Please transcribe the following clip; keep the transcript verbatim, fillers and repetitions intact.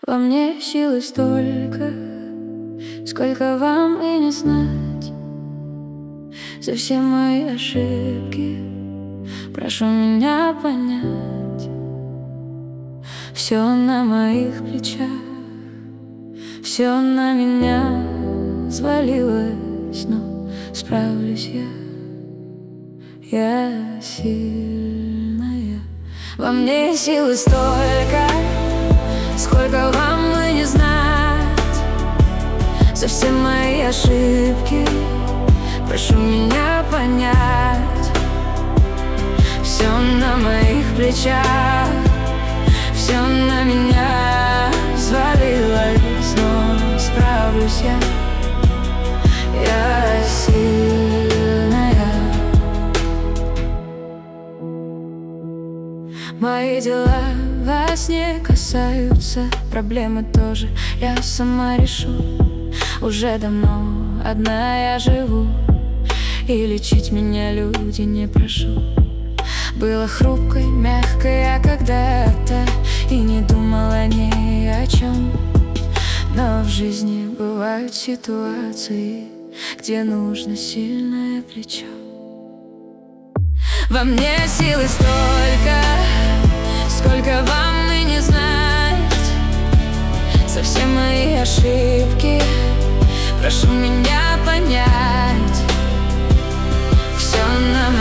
Во мне силы столько, сколько вам и не знать. За все мои ошибки прошу меня понять. Все на моих плечах, все на меня свалилось, но справлюсь я. Я сильная. Во мне силы столько, сколько вам и не знать. За все мои ошибки прошу меня понять. Все на моих плечах, все на меня свалилось, но справлюсь я. Я сильная. Мои дела вас не касаются, проблемы тоже я сама решу. Уже давно одна я живу, и лечить меня люди не прошу. Была хрупкой, мягкой я когда-то, и не думала ни о чем. Но в жизни бывают ситуации, где нужно сильное плечо. Во мне силы столько, сколько вам и не знать. За все мои ошибки прошу меня понять. Все на